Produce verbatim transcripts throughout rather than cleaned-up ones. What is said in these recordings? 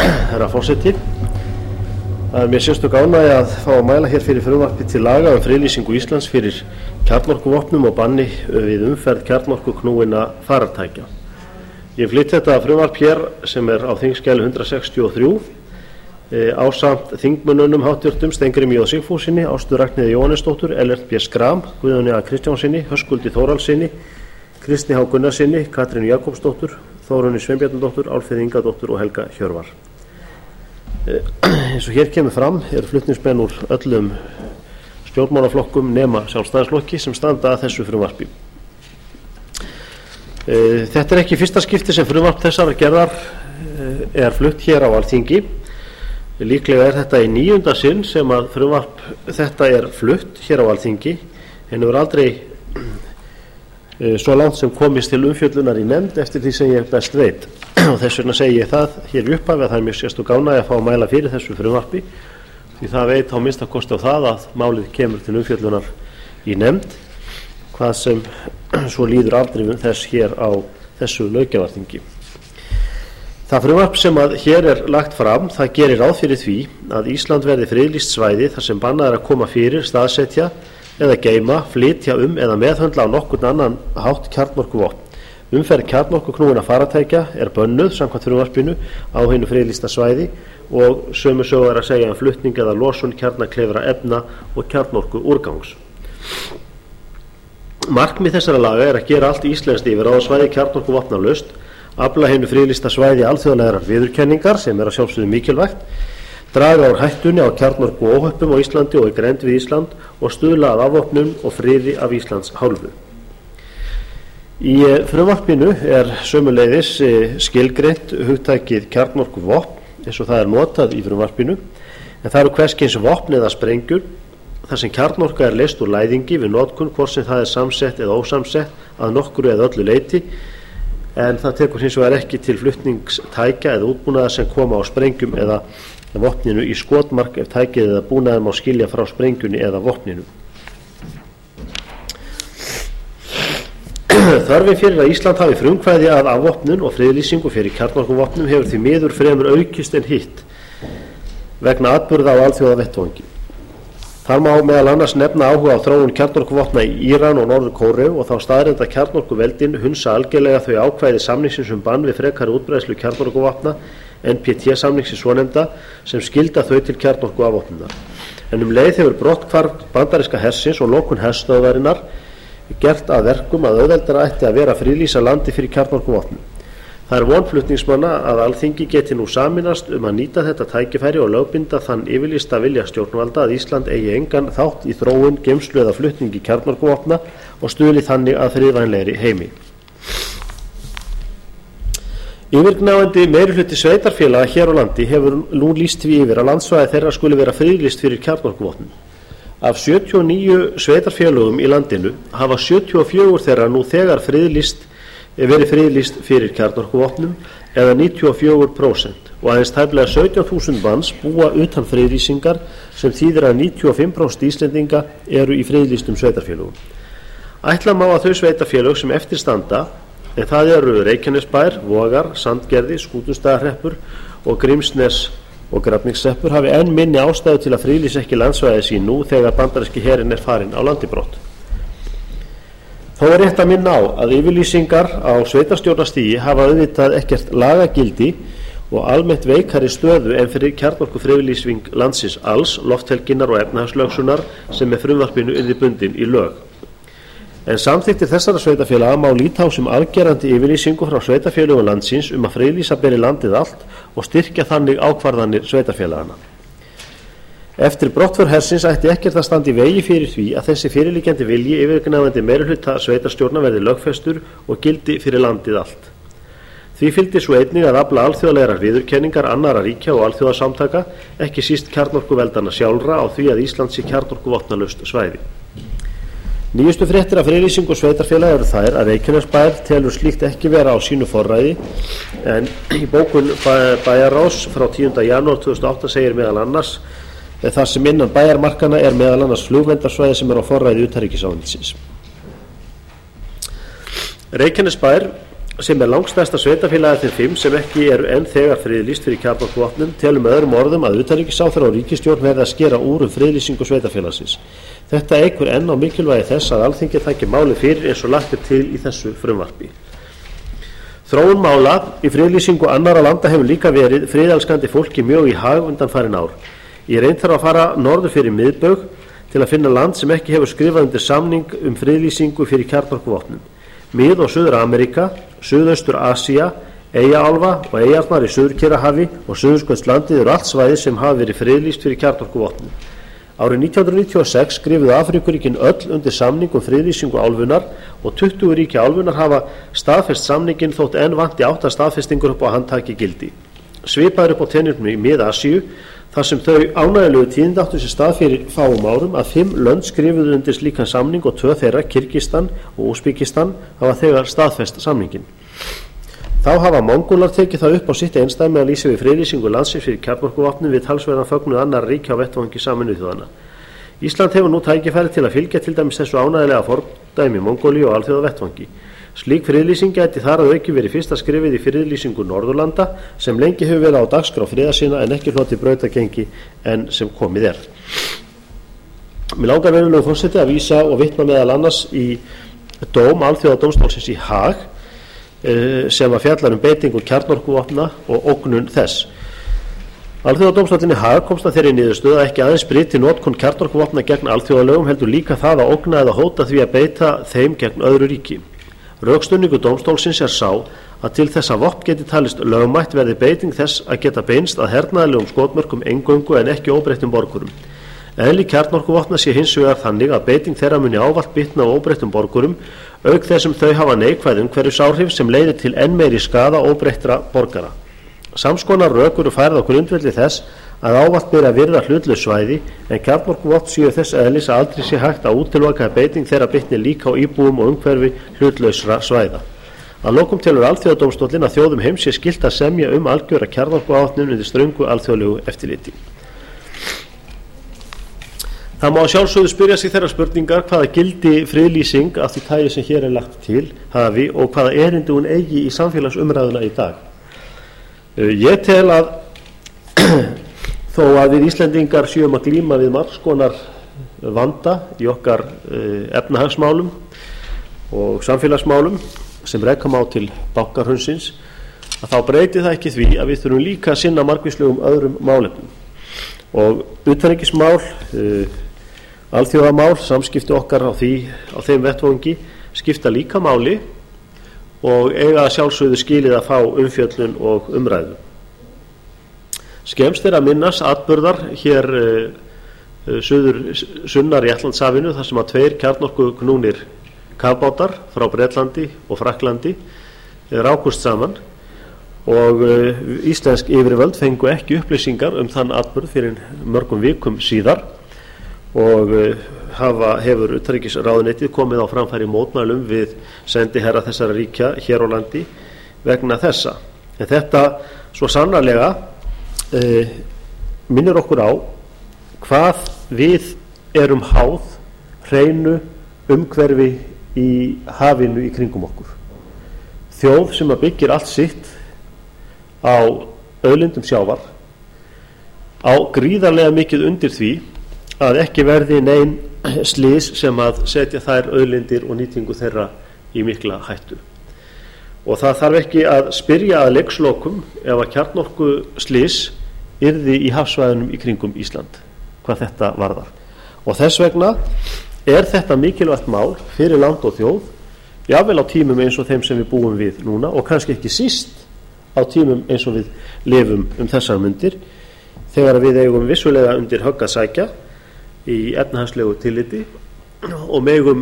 Herra forseti, það er mér sérstök ánægja að fá að mæla hér fyrir frumvarpi til laga um friðlýsingu Íslands fyrir kjarnorkuvopnum og banni við umferð kjarnorkuknúinna farartækja. Ég flyt þetta frumvarp hér sem er á þingskjali hundrað sextíu og þrjú e, ásamt þingmönnunum háttvirtum Steingrími J Sigfússyni, Ástu Ragnheiði Jóhannesdóttur, Ellert B Schram, Guðjóni A Kristjánssyni, Höskuldi Þórhallssyni, Kristni H Gunnarssyni, Katrínu Jakobsdóttur, Þórunni Sveinbjarnardóttur, Álfheiði Ingadóttur og Helga Hjörvar. E, eins og hér kemur fram eru flutningsmenn úr öllum stjórnmálaflokkum nema Sjálfstæðisflokki sem standa að þessu frumvarpi. E, þetta er ekki fyrsta skipti sem frumvarp þessarar gerðar e, er flutt hér á Alþingi. Líklega er þetta í níunda sinn sem að frumvarp þetta er flutt hér á Alþingi en hefur aldrei e, svo langt sem komist til umfjöllunar í nefnd eftir því sem ég best veit. Og þess vegna segi ég það hér í upphafi að það er mjög sérstök ánægja að fá að mæla fyrir þessu frumvarpi því það veit á minnsta kosti á það að málið kemur til umfjöllunar í nefnd hvað sem svo líður afdrifum þess hér á þessu löggjafarþingi. Það frumvarp sem að hér er lagt fram, það gerir ráð fyrir því að Ísland verði friðlýst svæði þar sem bannað er að koma fyrir, staðsetja eða geyma, flytja um eða meðhöndla á nokkurn annan hátt kjarnorkuvopn. Umferð kjarnorkuknúinna farartækja er bönnuð samkvæmt frumvarpinu á hinu friðlýsta svæði og sömu sögu er að segja um flutning eða losun kjarnakleyfra efna og kjarnorkuúrgangs. Markmið þessara laga er að gera allt íslenskt yfirráðasvæði kjarnorkuvopnalaust, afla hinu friðlýsta svæði alþjóðlegrar viðurkenningar sem er að sjálfsögðu mikilvægt, draga úr hættunni á kjarnorkuóhöppum á Íslandi og í grennd við Ísland og stuðla að afvopnun og friði af Íslands hálfu. Í frumvarpinu er sömuleiðis skilgreint hugtakið kjarnorkuvopn eins og það er notað í frumvarpinu en það eru hvers kyns vopn eða sprengjur þar sem kjarnorka er leyst úr læðingi við notkun hvort sem það er samsett eða ósamsett að nokkru eða öllu leyti en það tekur hins vegar ekki til flutningstækja eða útbúnaðar sem koma á sprengjum eða vopninu í skotmark ef tækið eða búnaðar má skilja frá sprengjunni eða vopninu. Þörfin fyrir að Ísland hafi frumkvæði að afvopnun og friðlýsingu fyrir kjarnorkuvopnum hefur því miður fremur aukist en hitt vegna atburða á alþjóðavettvangi. Þar má meðal annars nefna áhuga á þróun kjarnorkuvopna í Íran og Norður-Kóreu og þá staðreynd að kjarnorkuveldin hunsa algerlega þau ákvæði samningsins um bann við frekari útbreiðslu kjarnorkuvopna N P T samningsins svonefnda sem skylda þau til kjarnorkuafvopnunar. En um leið hefur brotthvarf bandaríska hersins og lokun herstöðvarinnar gert að verkum að auðveldara ætti að vera friðlýsa landi fyrir kjarnorkuvopnum. Það er von flutningsmanna að Alþingi geti nú sameinast um að nýta þetta tækifæri og lögbinda þann yfirlýsta vilja stjórnvalda að Ísland eigi engan þátt í þróun, geymslu eða flutningi kjarnorkuvopna og stuðli þannig að friðvænlegri heimi. Yfirgnæfandi meirihluti sveitarfélaga hér á landi hefur nú lýst því yfir að landsvæði þeirra skuli vera friðlýst fyrir kjarnorkuvopnum. Af sjötíu og níu sveitarfélögum í landinu hafa sjötíu og fjögur þeirra nú þegar friðlýst verið friðlýst fyrir kjarnorkuvopnum eða níutíu og fjögur prósent og aðeins tæplega sautján þúsund manns búa utan friðlýsingar sem þýðir að níutíu og fimm prósent Íslendinga eru í friðlýstum sveitarfélögum. Ætla má að þau sveitarfélög sem eftir standa, en það eru Reykjanesbær, Vogar, Sandgerði, Skútustaðahreppur og Grímsnes og Grafningshreppur hafi enn minni ástæðu til að friðlýsa ekki landsvæði sín nú þegar bandaríski herinn er farinn á landi brott. Þó er rétt að minna á að yfirlýsingar á sveitarstjórnarstigi hafa auðvitað ekkert lagagildi og almennt veikari stöðu en fyrir kjarnorkufriðlýsing landsins alls, lofthelginnar og efnahagslögsunnar sem með frumvarpinu yrði bundin í lög. En samþykktir þessara sveitarfélaga má líta á sem afgerandi yfirlýsingu frá sveitarfélögum landsins um að friðlýsa beri landið allt og styrkja þannig ákvarðanir sveitarfélagana. Eftir brottför hersins ætti ekkert að standa í vegi fyrir því að þessi fyrirliggjandi vilji yfirgnæfandi meirihluta sveitarstjórna verði lögfestur og gildi fyrir landið allt. Því fylgdi svo einnig að afla alþjóðlegrar viðurkenningar annarra ríkja og alþjóðasamtaka, ekki síst kjarnorkuveldana sjálfra á því að Ísland sé kjarnorkuvopnalaust svæði. Nýjustu fréttir af friðlýsingu sveitarfélaga eru þær að Reykjanesbær telur slíkt ekki vera á sínu forræði en í bókun bæjarráðs frá tíunda janúar tvö þúsund og átta segir meðal annars þar sem innan bæjarmarkana er meðal annars flugverndarsvæði sem er á forræði utanríkisráðuneytisins. Reykjanesbær sem er langstærsta sveitarfélagið þeim fimm sem ekki eru enn þegar friðlýst fyrir kjarnorkuvopnum, telur með öðrum orðum að utanríkisráðherra og ríkisstjórn verði að skera úr um friðlýsingu sveitarfélagsins. Þetta eykur enn á mikilvægi þess að Alþingi taki málið fyrir eins og lagt er til í þessu frumvarpi. Þróun mála í friðlýsingu annarra landa hefur líka verið friðelskandi fólki mjög í hag undanfarin ár. Í reynd þarf að fara norður fyrir miðbaug til að finna land sem ekki hefur skrifað undir samning um friðlýsingu fyrir kjarnorkuvopnum. Mið- og Suður-Ameríka, Suðaustur Asía, Eyjaálfa og eyjarnar í Suður-Kyrrahafi og Suðurskautslandið eru allt svæði sem hafa verið friðlýst fyrir kjarnorkuvopnum. Árið nítján hundruð níutíu og sex skrifuðu Afríkuríkin öll undir samning um friðlýsingu álfunnar og tuttugu ríki álfunnar hafa staðfest samninginn þótt enn vanti átta staðfestingur upp á handtaki gildi. Svipaður upp á teningnum í Mið-Asíu þar sem þau ánægjulegu tíðindi áttu sér stað fyrir fáum árum að fimm lönd skrifuðu undir slíkan samning og tvö þeirra, Kirgistan og Úsbekistan, hafa þegar staðfest samninginn. Þá hafa Mongólar tekið það upp á sitt einsdæmi að lýsa við friðlýsingu landsins fyrir kjarnorkuvopnum við talsverðan fögnuð annarra ríkja á vettvangi Sameinuðu þjóðanna. Ísland hefur nú tækifæri til að fylgja til dæmis þessu ánægjulega fordæmi Mongólíu og alþjóðavettvangi. Slík friðlýsing gæti þar að auki verið fyrsta skrefið í friðlýsingu Norðurlanda sem lengi hefur verið á dagskrá friðarsinna en ekki hlotið brautargengi en sem komið er. Mig langar virðulegur forseti að vísa og vitna meðal annars í dóm Alþjóðadómstólsins í Haag sem að fjallar um beitingu kjarnorkuvopna og ógnun þess. Alþjóðadómstóllinn í Haag komst að þeirri niðurstöðu að ekki aðeins breyti notkun kjarnorkuvopna gegn alþjóðalögum heldur líka það að ógna eða hóta því að beita þeim gegn öðru ríki. Rökstuðningur dómstólsins er sá að til þess að vopn geti talist lögmætt verði beiting þess að geta beinst að hernaðarlegum skotmörkum eingöngu en ekki óbreyttum borgurum. Eðli kjarnorkuvopna sé hins vegar þannig að beiting þeirra muni ávallt bitna á óbreyttum borgurum auk þessum þau hafa neikvæð umhverfisáhrif sem leiðir til enn meiri skaða óbreyttra borgara. Samskonar rök eru færð á grundvelli þess að ávallt beri að virða hlutlaus svæði en kjarnorkuvopn séu þess eðlis að aldrei sé hægt að útiloka að beiting þeirra bitni líka á íbúum og umhverfi hlutlausra svæða. Að lokum telur Alþjóðadómstóllinn að þjóðum heims sé skylt að semja um algjöra kjarnorkuáætlun undir ströngu alþjóðlegu eftirliti. Það má sjálfsögðu spyrja sig þeirra spurningar hvaða gildi friðlýsing af því tagi sem hér er lagt til hafi og hvaða erindi hún eigi í samfélagsumræðuna í dag. Ég tel að þó að við Íslendingar séum að glíma við margs konar vanda í okkar efnahagsmálum og samfélagsmálum sem rekka má til bankahrunsins að þá breyti það ekki því að við þurfum líka að sinna margvíslegum öðrum málefnum og utanríkismál alþjóðamál, samskipti okkar á, því, á þeim vettvangi skipta líka máli og eiga að sjálfsögðu skilið að fá umfjöllun og umræðu. Skemmst er að minnast atburðar hér uh, suður sunnar í Atlantshafinu þar sem að tveir kjarnorkuknúnir kafbátar frá Bretlandi og Frakklandi rákust saman og uh, íslensk yfirvöld fengu ekki upplýsingar um þann atburð fyrir mörgum vikum síðar og hafa, hefur utanríkisráðuneytið komið á framfæri mótmælum við sendiherra þessara ríkja hér á landi vegna þessa. En þetta svo sannarlega eh, minnir okkur á hvað við erum háð hreinu umhverfi í hafinu í kringum okkur. Þjóð sem að byggir allt sitt á auðlindum sjávar á gríðarlega mikið undir því að ekki verði nein slys sem að setja þær auðlindir og nýtingu þeirra í mikla hættu. Og það þarf ekki að spyrja að leikslokum ef að kjarnorku slys yrði í hafsvæðunum í kringum Ísland, hvað þetta varðar. Og þess vegna er þetta mikilvægt mál fyrir land og þjóð, jafnvel á tímum eins og þeim sem við búum við núna og kannski ekki síst á tímum eins og við lifum um þessar mundir, þegar við eigum vissulega undir högg að sækja í efnahagslegu tilliti og megum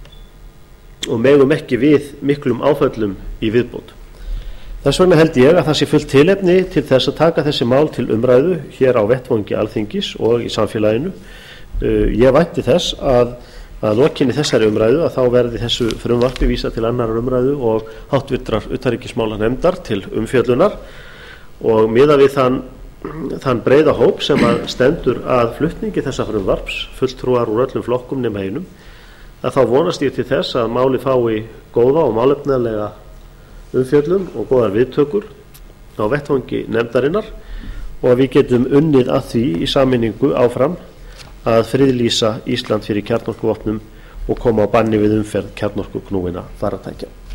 og megum ekki við miklum áföllum í viðbót. Þess vegna held ég að það sé fullt tilefni til þess að taka þessi mál til umræðu hér á vettvangi Alþingis og í samfélaginu. Ég vænti þess að að lokinni þessari umræðu að þá verði þessu frumvarpi vísa til annar umræðu og háttvirtrar utanríkismálanefndar til umfjöllunar og miðað við þann þann breiða hóp sem að stendur að flutningi þessa frumvarps, fulltrúar úr öllum flokkum nema einum, að þá vonast ég til þess að máli fái góða og málefnalega umfjöllun og góðar viðtökur á vettvangi nefndarinnar og að við getum unnið að því í sameiningu áfram að friðlýsa Ísland fyrir kjarnorkuvopnum og koma á banni við umferð kjarnorkuknúinna farartækja.